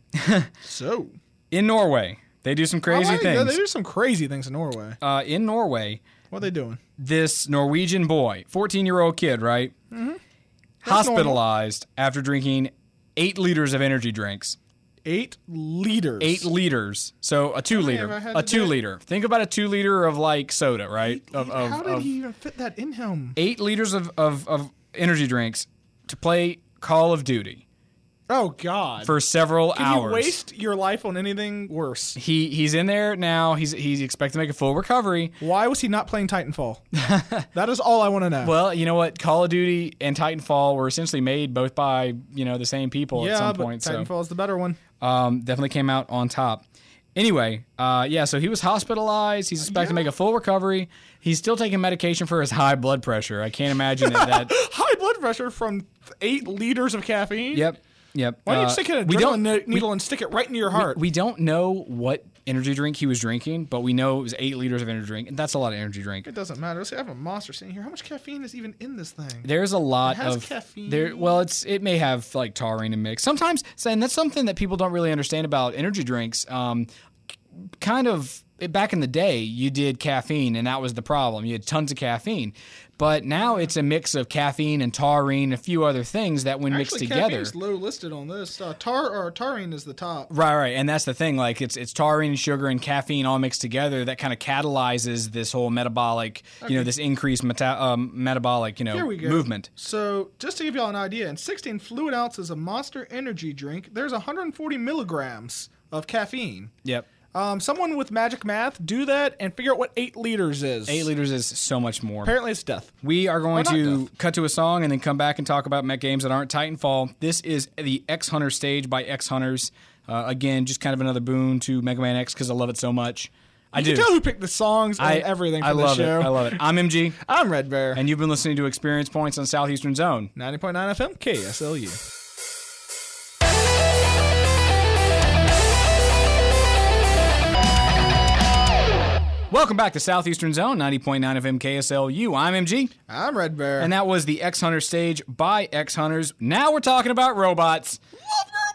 So in Norway, they do some crazy I like that. things. They do some crazy things in Norway. Uh, in Norway, What are they doing? this Norwegian boy, fourteen-year-old kid, right, Mm-hmm. hospitalized after drinking eight liters of energy drinks. Eight liters. Eight liters. So a two many liter. have I had A today? two liter. Think about a two liter of like soda, right? Of, of, How did of he even fit that in him? eight liters of, of, of energy drinks to play Call of Duty Oh God! for several Can hours. you waste your life on anything worse? He he's in there now. He's he's expected to make a full recovery. Why was he not playing Titanfall? That is all I want to know. Well, you know what? Call of Duty and Titanfall were essentially made both by you know the same people yeah, at some but point. So Titanfall is the better one. um, definitely came out on top. Anyway, uh, yeah. So he was hospitalized. He's expected to make a full recovery. He's still taking medication for his high blood pressure. I can't imagine that. that High blood pressure from eight liters of caffeine. yep. Yep. Why don't Uh, you stick an we adrenaline don't ne- needle and stick it right into your heart? We don't know what energy drink he was drinking, but we know it was eight liters of energy drink, and that's a lot of energy drink. it doesn't matter. Let's say I have a monster sitting here. How much caffeine is even in this thing? There's a lot It has of caffeine. there. Well, it's it may have like taurine and mix sometimes, and that's something that people don't really understand about energy drinks. Um, kind of back in the day, you did caffeine, and that was the problem. You had tons of caffeine, but now it's a mix of caffeine and taurine, and a few other things that when mixed Actually, together. caffeine's low listed on this. Uh, tar or taurine is the top. Right, right, and that's the thing. Like it's it's taurine, and sugar, and caffeine all mixed together that kind of catalyzes this whole metabolic, you know, this increased meta- um, metabolic, you know, Here we go. movement. So, just to give y'all an idea, in sixteen fluid ounces of Monster Energy drink, there's one hundred forty milligrams of caffeine. Yep, Um, someone with magic math, do that and figure out what eight liters is. eight liters is so much more. Apparently, it's death. We are going Or not to death. cut to a song and then come back and talk about mech games that aren't Titanfall. This is the X Hunter stage by X Hunters. Uh, again, just kind of another boon to Mega Man X because I love it so much. I You do. can tell who picked the songs and I, everything for I this love show. it. I love it. I'm M G, I'm Red Bear. and you've been listening to Experience Points on Southeastern Zone. ninety point nine F M, K S L U. Welcome back to Southeastern Zone, ninety point nine F M K S L U. I'm M G, I'm Red Bear. and that was the X Hunter stage by X Hunters. Now we're talking about robots. love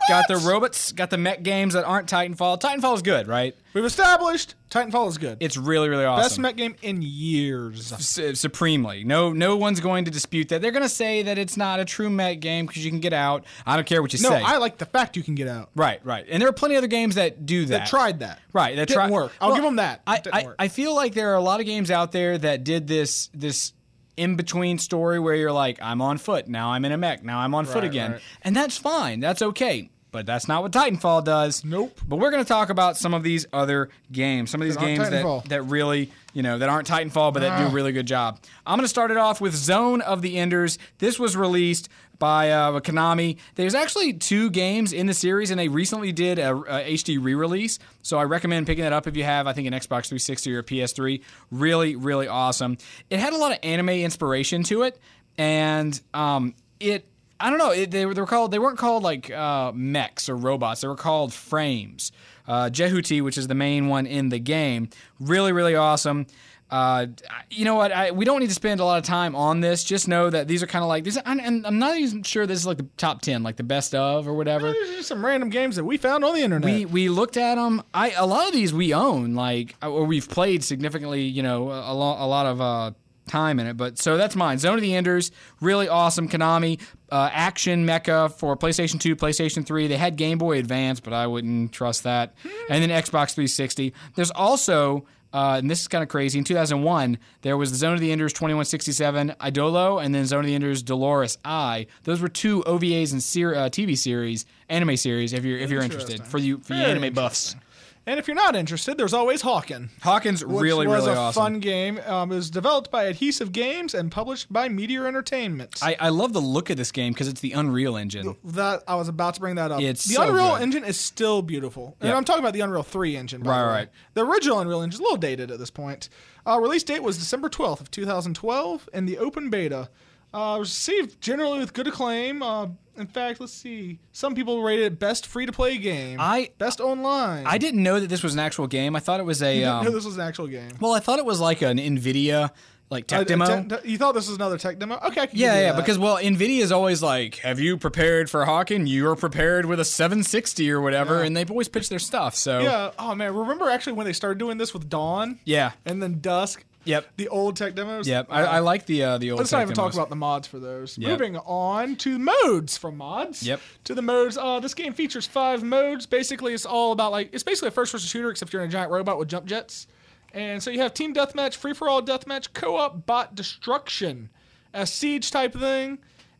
got the robots, got the mech games that aren't Titanfall. Titanfall is good, right? We've established Titanfall is good. It's really, really awesome. Best mech game in years. S- supremely. No no one's going to dispute that. They're going to say that it's not a true mech game because you can get out. I don't care what you No, say. I like the fact you can get out. Right, right. And there are plenty of other games that do that. That tried that. Right, that Didn't tried work. I'll Well, give them that. I, It didn't I, work. I feel like there are a lot of games out there that did this this in between story where you're like, I'm on foot, now I'm in a mech, now I'm on foot Right, again. right. And that's fine. That's okay. But that's not what Titanfall does. Nope. But we're going to talk about some of these other games, some of these That aren't games that, Titanfall. that really, you know, that aren't Titanfall, but that do a really good job. I'm going to start it off with Zone of the Enders. This was released by uh, Konami. There's actually two games in the series, and they recently did a, a H D re-release. So I recommend picking that up if you have, I think, an Xbox three sixty or a P S three. Really, really awesome. It had a lot of anime inspiration to it, and um, it. I don't know. It, they, were, they were called. They weren't called like uh, mechs or robots. They were called frames. Uh, Jehuti, which is the main one in the game, really, really awesome. Uh, you know what? I, we don't need to spend a lot of time on this. Just know that these are kind of like these. And I'm not even sure this is like the top ten, like the best of or whatever. There's just some random games that we found on the internet. We we looked at them. I a lot of these we own, like or we've played significantly. You know, a lot a lot of. Uh, time in it, but so that's mine. Zone of the Enders, really awesome. Konami uh, action mecha for PlayStation two, PlayStation three. They had Game Boy Advance, but I wouldn't trust that. And then Xbox three sixty. There's also, uh, and this is kind of crazy, in two thousand one, there was the Zone of the Enders twenty-one sixty-seven Idolo, and then Zone of the Enders Dolores I. Those were two O V As and ser- uh, T V series, anime series, if you're if you're interested, Interesting. for you for you Very anime buffs. And if you're not interested, there's always Hawken. Hawkins, Which really, was really a awesome. fun game. Um, it was developed by Adhesive Games and published by Meteor Entertainment. I, I love the look of this game because it's the Unreal Engine. that I was about to bring that up. It's the so Unreal good. Engine is still beautiful. And Yep. I'm talking about the Unreal three engine, by Right, the way. right. The original Unreal Engine is a little dated at this point. Uh, release date was December twelfth of two thousand twelve, and the open beta uh, received generally with good acclaim. Uh, in fact, let's see. Some people rated it best free-to-play game. I- best online. I didn't know that this was an actual game. I thought it was a. You didn't Um, know this was an actual game. well, I thought it was like an NVIDIA like tech Uh, demo. te- te- you thought this was another tech demo? Okay, I can give yeah, you yeah. that. Because well, NVIDIA is always like, "Have you prepared for Hawken? You are prepared with a seven sixty or whatever," Yeah. and they've always pitched their stuff. So yeah. Oh man, remember actually when they started doing this with Dawn? yeah. And then Dusk. Yep. The old tech demos. Yep. I, I like the uh, the old. Let's tech not even demos. talk about the mods for those. Yep. Moving on to modes from mods. Yep. To the modes. Uh, this game features five modes. Basically, it's all about like it's basically a first-person shooter, except you're in a giant robot with jump jets. And so you have team deathmatch, free-for-all deathmatch, co-op, bot destruction, a siege type thing,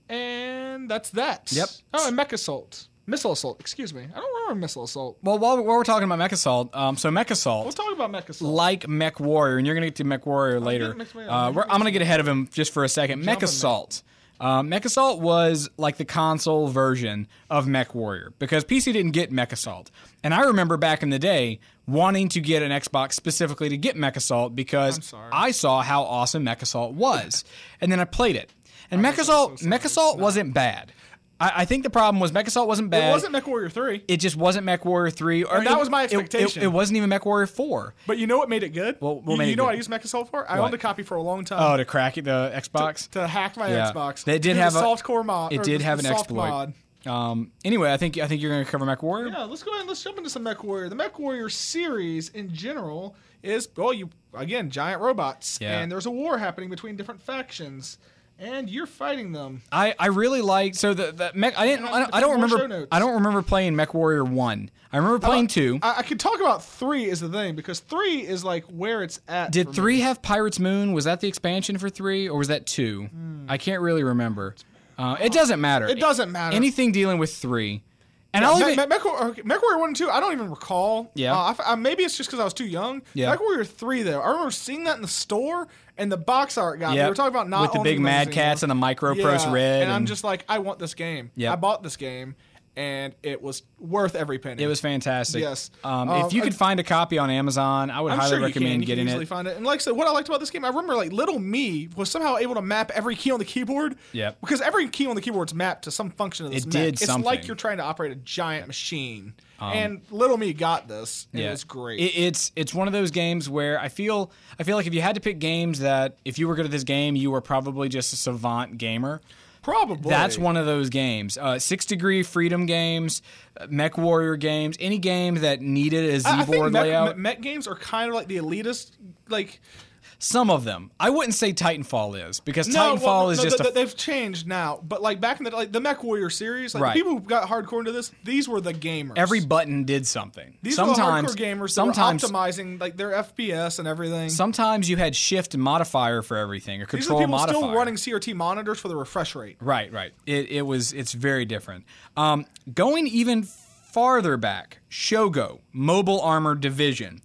and that's that. Yep. Oh, and mech assault, missile assault. Excuse me, I don't remember missile assault. Well, while, while we're talking about Mech Assault, um, so Mech Assault. Let's talk about mech assault. Like Mech Warrior, and you're going to get to Mech Warrior later. get Mech Warrior. Uh, we're, I'm going to get ahead of him just for a second. Mech Jumping, Assault. Uh, Mech Assault was like the console version of Mech Warrior because P C didn't get Mech Assault. And I remember back in the day wanting to get an Xbox specifically to get Mech Assault because sorry. I saw how awesome Mech Assault was. And then I played it. And Mech so Assault, sorry. Mech Assault wasn't bad. I, I think the problem was Mech Assault wasn't bad. It wasn't Mech Warrior three, It just wasn't Mech Warrior three. Or And that it- was my it- it- expectation. It, wasn't even Mech Warrior four. but you know what made it good? Well, what you, made you it know good? what I used Mech Assault for? I What? owned a copy for a long time. Oh, to crack it, the Xbox? to hack my Yeah. Xbox. They did Do have the a- softcore mod. it or did the- have the an soft exploit. mod. Um, anyway, I think I think you're going to cover Mech Warrior. Yeah, let's go ahead and let's jump into some Mech Warrior. The Mech Warrior series in general is well, you again giant robots, Yeah. and there's a war happening between different factions, and you're fighting them. I, I really like so the, the Mech. I didn't. I don't, I don't More show remember. notes. I don't remember playing Mech Warrior one. I remember playing two. I, I could talk about three is the thing because three is like where it's at. Did for three me. have Pirates Moon? Was that the expansion for three, or was that two? I can't really remember. Uh, it doesn't matter. It doesn't matter. Anything dealing with three, and I'll Me- even. Me- Mech, War- Mech Warrior one and two, I don't even recall. Yeah. Uh, I f- I, maybe it's just because I was too young. Yeah. Mech Warrior three, though, I remember seeing that in the store, and the box art got me. Yep. We were talking about not With the owning big those Mad anymore. Cats and the Micro Yeah, Prose Red. And, I'm and- just like, I want this game. Yep. I bought this game, and it was worth every penny. It was fantastic. Yes. Um, Um, if you could I- find a copy on Amazon, I would I'm highly sure you recommend can. You getting can easily it. find it. And like I said, what I liked about this game, I remember like little me was somehow able to map every key on the keyboard. Yep. Because every key on the keyboard is mapped to some function of this It mech. did It's something. like you're trying to operate a giant machine. and little me got this. And It was great. It, it's it's one of those games where I feel I feel like if you had to pick games that if you were good at this game, you were probably just a savant gamer. Probably. That's one of those games. Uh, Six Degree Freedom games, uh, Mech Warrior games, any game that needed a I, I think Z-board mech, layout. mech games are kind of like the elitist, like... Some of them. I wouldn't say Titanfall is, because No, Titanfall well, is no, just th- a... th- they've changed now. But like back in the like the Mech Warrior series, like Right. the people who got hardcore into this, these were the gamers. Every button did something. these sometimes, were the hardcore gamers that sometimes, were optimizing like their F P S and everything. sometimes you had shift and modifier for everything, or These are the control people modifier. still running C R T monitors for the refresh rate. Right, right. It, it was. It's very different. Um, going even farther back, Shogo Mobile Armor Division.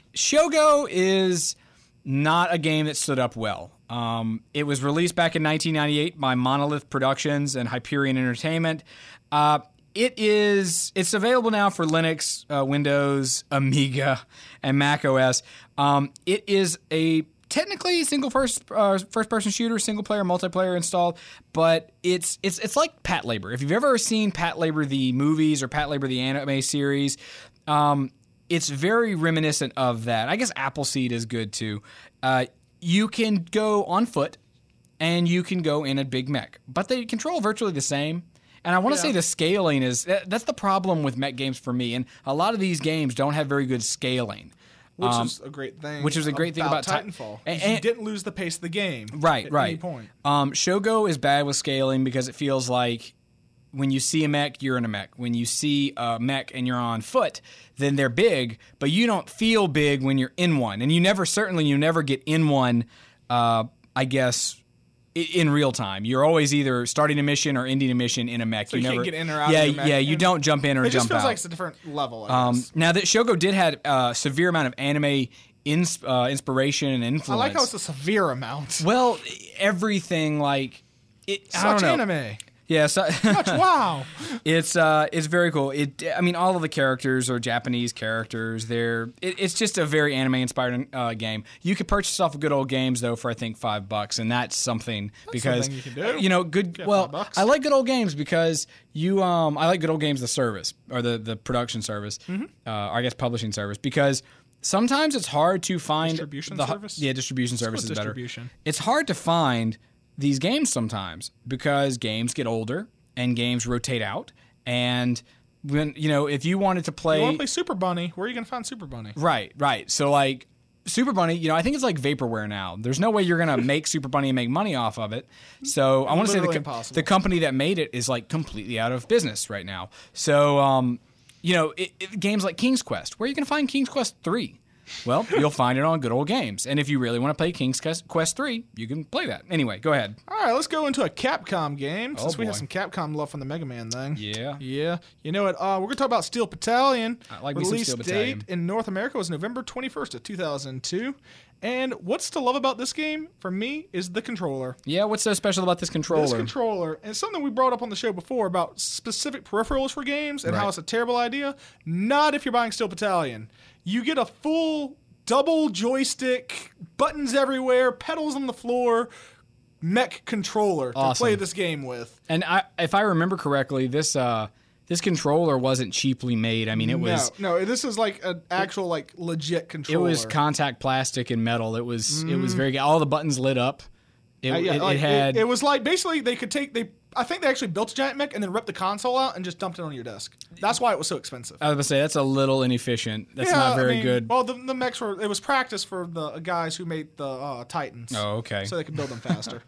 Shogo is not a game that stood up well. Um, it was released back in nineteen ninety-eight by Monolith Productions and Hyperion Entertainment. Uh, it is. It's available now for Linux, uh, Windows, Amiga, and Mac O S. Um, it is a technically single first uh, first person shooter, single player, multiplayer installed, but it's it's it's like Patlabor. If you've ever seen Patlabor the movies or Patlabor the anime series, um, it's very reminiscent of that. I guess Appleseed is good too. Uh, you can go on foot, and you can go in a big mech, but they control virtually the same. And I want to Yeah. say the scaling is that, that's the problem with mech games for me. And a lot of these games don't have very good scaling. Which Um, is a great thing. which is a great thing about Ti- Titanfall. and- is you and- didn't lose the pace of the game. Right, at right. Any point. Um, Shogo is bad with scaling because it feels like when you see a mech, you're in a mech. When you see a mech and you're on foot, then they're big, but you don't feel big when you're in one. And you never, certainly, you never get in one, uh, I guess, i- in real time. You're always either starting a mission or ending a mission in a mech. So you never, can't get in or out of Yeah, your mech. yeah, you And don't jump in or It just jump feels out. like it's a different level. I Um, guess. now that Shogo did have a severe amount of anime ins- uh, inspiration and influence. I like how it's a severe amount. Well, everything like it. I Such don't know. anime. Yeah, so, Such wow. it's uh, it's very cool. It, I mean, all of the characters are Japanese characters. They're, it, it's just a very anime-inspired uh, game. You could purchase off of Good Old Games though for I think five bucks, and that's something because something you can do. you know, good. Get well, five bucks. I like Good Old Games because you, um, I like Good Old Games the service or the the production service, Mm-hmm. uh, or I guess publishing service because. Sometimes it's hard to find Distribution the, service? Yeah, distribution service is with better. distribution. It's hard to find these games sometimes because games get older and games rotate out. And when you know, if you wanted to play, You want to play Super Bunny? Where are you going to find Super Bunny? right, right. So like Super Bunny, you know, I think it's like vaporware now. There's no way you're gonna make Super Bunny and make money off of it. So I want to say the, Literally co- impossible. the company that made it is like completely out of business right now. So um, you know, it, it, games like King's Quest, where are you gonna find King's Quest three? Well, you'll find it on Good Old Games. And if you really want to play King's Quest three, you can play that. Anyway, go ahead. All right, let's go into a Capcom game since we boy. have some Capcom love from the Mega Man thing. Yeah. Yeah. You know what? Uh, we're going to talk about Steel Battalion. I like me some Release Steel Battalion. date in North America was November twenty-first of two thousand two. And what's to love about this game, for me, is the controller. Yeah, what's so special about this controller? This controller, and something we brought up on the show before about specific peripherals for games and how Right. it's a terrible idea. Not if you're buying Steel Battalion. You get a full double joystick, buttons everywhere, pedals on the floor, mech controller to Awesome. play this game with. And I, if I remember correctly, this uh, this controller wasn't cheaply made. I mean, it was no, no. This is like an actual, like legit it controller. was contact plastic and metal. It was it was very good. All the buttons lit up. It, Uh, yeah, it, like, it had it, it was like basically they could take they. I think they actually built a giant mech and then ripped the console out and just dumped it on your desk. That's why it was so expensive. I was gonna say that's a little inefficient. That's Yeah, not very I mean, good. Well, the, the mechs were it was practice for the guys who made the uh, Titans. Oh, okay. So they could build them faster.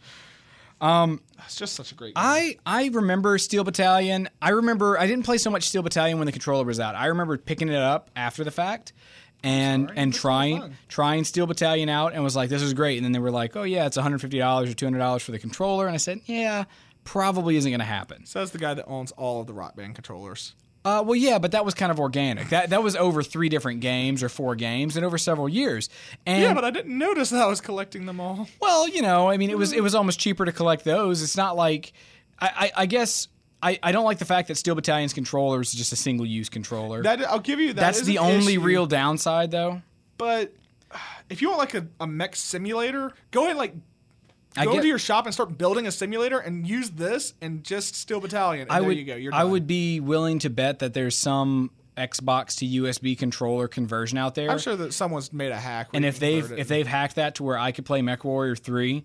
um, it's just such a great game. I, I remember Steel Battalion. I remember I didn't play so much Steel Battalion when the controller was out. I remember picking it up after the fact and sorry. and That's trying fun. trying Steel Battalion out and was like, this is great. And then they were like, oh yeah, it's one hundred fifty dollars or two hundred dollars for the controller. And I said, yeah, probably isn't going to happen. Says the guy that owns all of the Rock Band controllers. Uh, well, yeah, but that was kind of organic. That that was over three different games or four games and over several years. And Yeah, but I didn't notice that I was collecting them all. well, you know, I mean, it was it was almost cheaper to collect those. It's not like I, I, I guess I, I don't like the fact that Steel Battalion's controller is just a single use controller. That I'll give you that. That's is the an only issue, real downside, though. But if you want like a, a mech simulator, go ahead and like I go get- to your shop and start building a simulator and use this and just Steel Battalion. And I there would you go. You're I done. would be willing to bet that there's some Xbox to U S B controller conversion out there. I'm sure that someone's made a hack. where and you if can they've convert it. if they've hacked that to where I could play MechWarrior three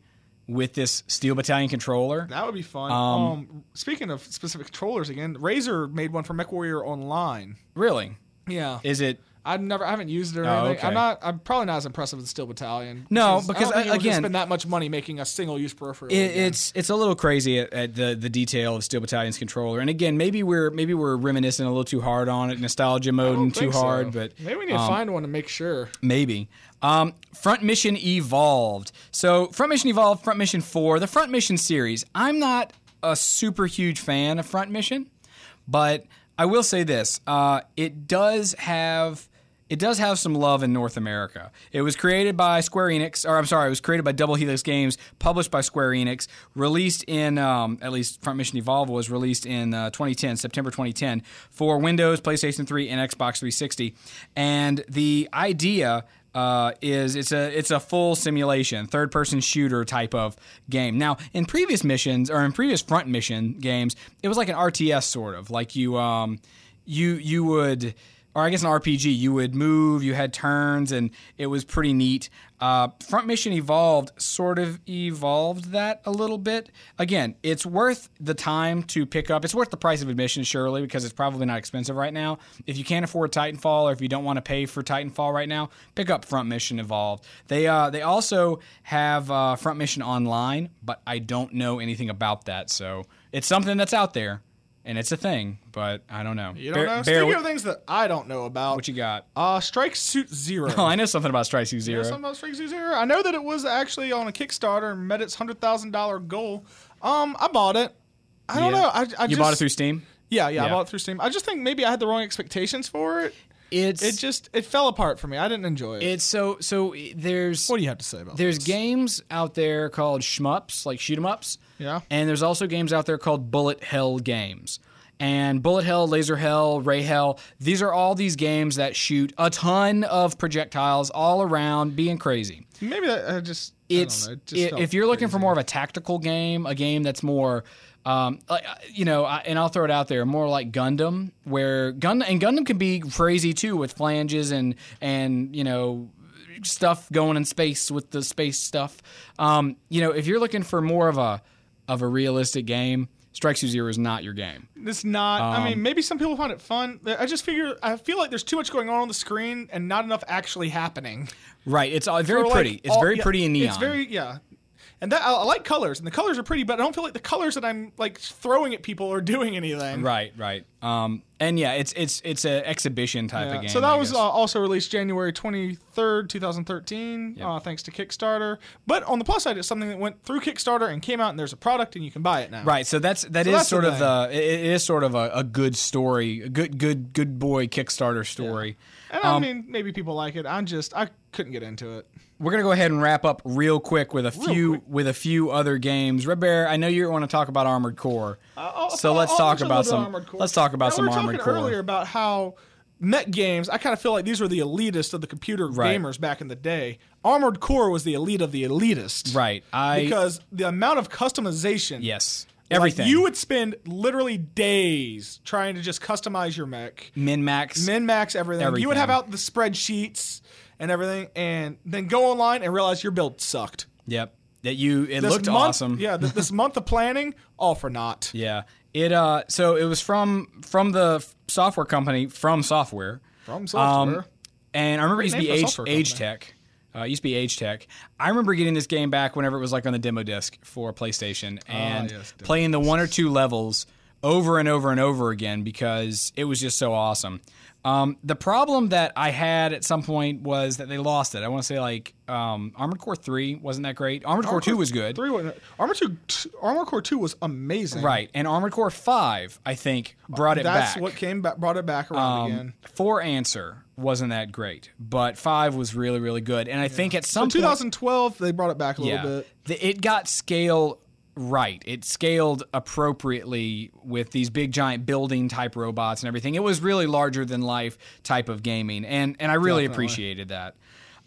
with this Steel Battalion controller. That would be fun. Um, Um, speaking of specific controllers again, Razer made one for MechWarrior Online. Really? Yeah. Is it? I've never, I haven't used it or Oh, anything. okay. I'm not, I'm probably not as impressive as Steel Battalion. No, I because, don't think it would again- spend that much money making a single-use peripheral. It, again. it's it's a little crazy at, at the the detail of Steel Battalion's controller. And again, maybe we're maybe we're reminiscing a little too hard on it, nostalgia I mode don't and too think so. hard, but maybe we need to um, find one to make sure. Maybe. Um, Front Mission Evolved. So Front Mission Evolved, Front Mission four, the Front Mission series. I'm not a super huge fan of Front Mission, but I will say this: uh, it does have. It does have some love in North America. It was created by Square Enix, or I'm sorry, it was created by Double Helix Games, published by Square Enix, released in, um, at least Front Mission Evolved was released in uh, twenty ten, September twenty ten, for Windows, PlayStation three, and Xbox three sixty. And the idea uh, is it's a it's a full simulation, third-person shooter type of game. Now, in previous missions, or in previous Front Mission games, it was like an R T S sort of, like you um, you you would... or I guess an R P G, you would move, you had turns, and it was pretty neat. Uh, Front Mission Evolved sort of evolved that a little bit. Again, it's worth the time to pick up. It's worth the price of admission, surely, because it's probably not expensive right now. If you can't afford Titanfall, or if you don't want to pay for Titanfall right now, pick up Front Mission Evolved. They uh, they also have uh, Front Mission Online, but I don't know anything about that, so it's something that's out there. And it's a thing, but I don't know. You don't Bear- know? Bear, Speaking of things that I don't know about, what you got? uh, Strike Suit Zero. Oh, I know something about Strike Suit You Zero. know something about Strike Suit Zero? I know that it was actually on a Kickstarter and met its one hundred thousand dollars goal. Um, I bought it. I don't Yeah. know. I, I you just, bought it through Steam? Yeah, yeah, I Yeah. bought it through Steam. I just think maybe I had the wrong expectations for it. It's It just it fell apart for me. I didn't enjoy it. it's so so there's What do you have to say about there's this? games out there called shmups, like shoot 'em ups. Yeah. And there's also games out there called bullet hell games. And Bullet Hell, Laser Hell, Ray Hell, these are all these games that shoot a ton of projectiles all around, being crazy. Maybe that I just It's I don't know, it just i- felt if you're looking for crazy. more of a tactical game, a game that's more, um, like, uh, you know, I, and I'll throw it out there, more like Gundam, where Gundam and Gundam can be crazy too with flanges and and you know stuff going in space with the space stuff. Um, you know, if you're looking for more of a of a realistic game, Strike Suit Zero is not your game. It's not. I Um, mean, maybe some people find it fun. I just figure. I feel like there's too much going on on the screen and not enough actually happening. Right? It's uh, very For, like, pretty. It's all- very yeah, pretty in neon. It's very yeah. And that I, I like colors, and the colors are pretty, but I don't feel like the colors that I'm like throwing at people are doing anything. right, right. Um, and yeah, it's it's it's an exhibition type Yeah. of game. So that I was guess. uh, also released January twenty-third, twenty thirteen, Yep. uh, thanks to Kickstarter. But on the plus side, it's something that went through Kickstarter and came out, and there's a product, and you can buy it now. Right, so that's that So is that's the sort of thing. the it, it is sort of a, a good story, a good good good boy Kickstarter story. And I Um, mean, maybe people like it. I'm just I couldn't get into it. We're gonna go ahead and wrap up real quick with a Real few quick. with a few other games. Red Bear, I know you want to talk about Armored Core, I'll- so I'll- let's I'll talk mention a about little bit some. of Armored Core. Let's talk about Now, some we were Armored talking Core. earlier about how mech games. I kind of feel like these were the elitist of the computer Right. gamers back in the day. Armored Core was the elite of the elitist. Right, I Because the amount of customization. yes, like, everything. you would spend literally days trying to just customize your mech. min max. Min max everything. You would have Everything. out the spreadsheets and everything, and then go online and realize your build sucked. Yep, that you it This looked month, awesome. Yeah, th- this month of planning, all for naught. Yeah. It uh so it was from from the f- software company From Software. From software. Um, and I remember it used to Great be name for a Age, software Age company. Tech. Uh, it used to be Age Tech. I remember getting this game back whenever it was like on the demo disc for PlayStation and Ah, yes, demo playing the one or two levels over and over and over again because it was just so awesome. Um, the problem that I had at some point was that they lost it. I want to say like um, Armored Core three wasn't that great. Armored, Core two was good. Three wasn't- Armored two, Armored Core two was amazing. Right. And Armored Core five, I think, brought it That's back. what came back, brought it back around Um, again. Four Answer wasn't that great, but five was really, really good. And I think at So some point, twenty twelve, they brought it back a little yeah, bit. the, it got scale right. It scaled appropriately with these big giant building type robots and everything. It was really larger than life type of gaming, and and I really Definitely. appreciated that.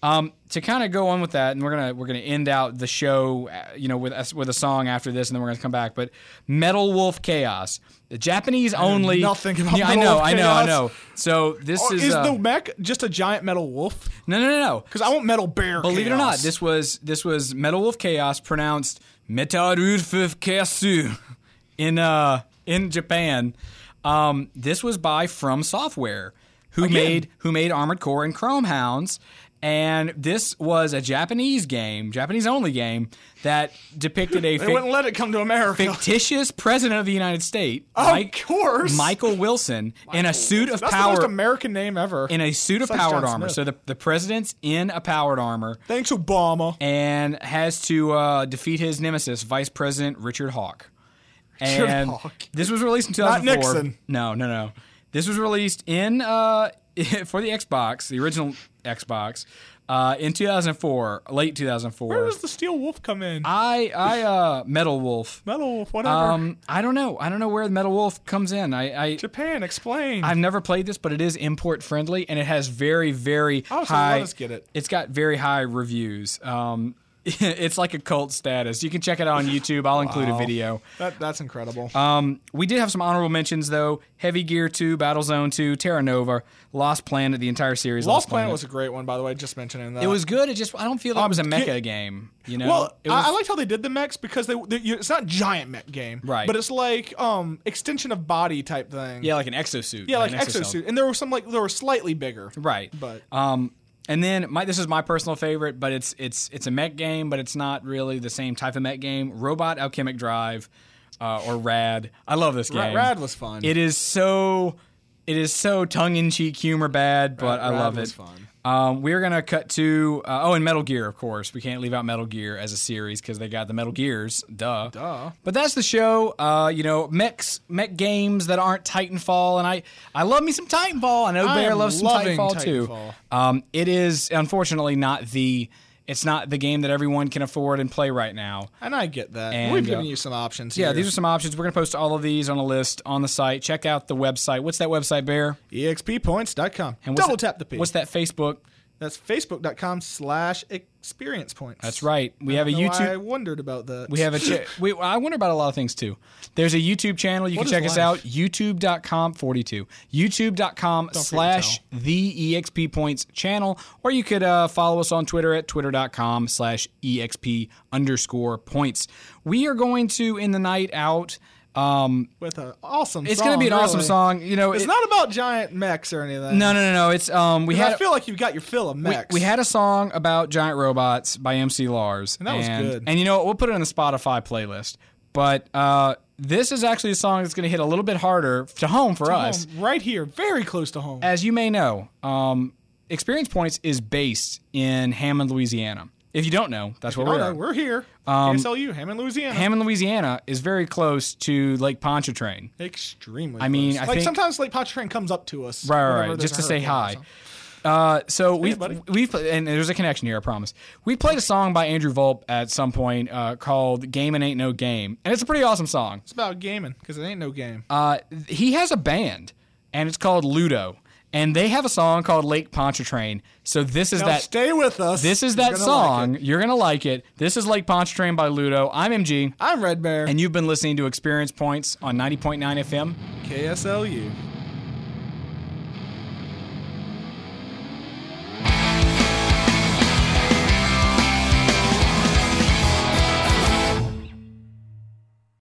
Um, to kind of go on with that, and we're gonna we're gonna end out the show, uh, you know, with us with a song after this, and then we're gonna come back. But Metal Wolf Chaos, the Japanese only. Nothing about yeah, Metal I know, Wolf I know, I Chaos. know. So this Oh, is, is uh, the mech just a giant metal wolf? no, no, no, no. Because I want metal bear. Believe it or not, chaos. this was this was Metal Wolf Chaos, pronounced Metalurf Kasu in uh in Japan. Um, this was by From Software, who Again. made who made Armored Core and Chrome Hounds. And this was a Japanese game, Japanese only game, that depicted a They fic- wouldn't let it come to America. fictitious president of the United States, Of Mike- course. Michael Wilson, in a suit of That's the power, most American name ever. in a suit of Besides powered John armor. Smith. So the the president's in a powered armor Thanks, Obama. and has to uh, defeat his nemesis, Vice President Richard Hawke. Richard And Hawke. this was released in two Not thousand four. Nixon. No, no, no. This was released in uh, for the Xbox, the original Xbox, uh, in two thousand four, late two thousand four. Where does the Steel Wolf come in? I, I, uh, Metal Wolf. Metal Wolf, whatever. Um, I don't know. I don't know where the Metal Wolf comes in. I, I, Japan, explain. I've never played this, but it is import friendly, and it has very, very Oh, so high. let us get it. It's got very high reviews. Um, it's like a cult status. You can check it out on YouTube. I'll include a Wow. video. That, that's incredible. Um, we did have some honorable mentions though: Heavy Gear two, Battlezone two, Terra Nova, Lost Planet, the entire series. Lost Planet was a great one, by the way, just mentioning that. It was good. It just I don't feel like it was a Um, mecha get- game. You know, Well, it was, I, I liked how they did the mechs because they, they you, it's not giant mech game, Right. But it's like um extension of body type thing. yeah, like an exosuit. yeah, like an exosuit. exosuit, and there were some like they were slightly bigger, Right. But Um, and then my this is my personal favorite, but it's it's it's a mech game, but it's not really the same type of mech game. Robot Alchemic Drive, uh, or RAD. I love this Ra- game. Rad was fun. It is so it is so tongue in cheek humor bad, but I Rad love was it. fun. Um, we're gonna cut to uh, oh, and Metal Gear, of course. We can't leave out Metal Gear as a series because they got the Metal Gears, duh. Duh. But that's the show. Uh, you know, mechs, mech games that aren't Titanfall, and I, I love me some Titanfall. I know I Bear am loves some loving Titanfall, too. Titanfall. Um, it is unfortunately not the, it's not the game that everyone can afford and play right now. And I get that. And, We've uh, given you some options. Yeah, here. these are some options. We're gonna post all of these on a list on the site. Check out the website. What's that website, Bear? E X P points dot com. And what's Double that- tap the P. What's that Facebook? That's facebook dot com slash experience points. That's right. We have a I don't know why YouTube. I wondered about that. We have a cha- we, I wonder about a lot of things too. There's a YouTube channel. You What can check is us life? out. YouTube dot com forty-two. YouTube dot com slash the E X P Points channel. Or you could uh, follow us on Twitter at twitter dot com slash EXP underscore points. We are going to, in the night out, um, with an awesome it's song. going to be an awesome really. song. You know, It's it- not about giant mechs or anything. no, no, no, no. It's, um, we 'Cause had, I feel like you've got your fill of we, mechs. we had a song about giant robots by M C Lars. And that was good. And you know what? We'll put it in the Spotify playlist. But uh, this is actually a song that's going to hit a little bit harder to home for us. home, right here, very close to home. As you may know, um, Experience Points is based in Hammond, Louisiana. If you don't know, that's where Oh, we no, are. we're here. Um, K S L U, Hammond, Louisiana. Hammond, Louisiana is very close to Lake Pontchartrain. Extremely. I mean, close. I like think- sometimes Lake Pontchartrain comes up to us. Right, right, whenever right. there's Just a to say hurricane or hi. something. Uh, so we've buddy. we've and there's a connection here, I promise. We played a song by Andrew Volp at some point uh, called "Gamin' Ain't No Game," and it's a pretty awesome song. It's about gaming because it ain't no game. Uh, he has a band, and it's called Ludo, and they have a song called Lake Pontchartrain. So this is Now that. stay with us. This is You're that gonna song. like it. You're gonna like it. This is Lake Pontchartrain by Ludo. I'm M G, I'm Red Bear. and you've been listening to Experience Points on ninety point nine F M. K S L U.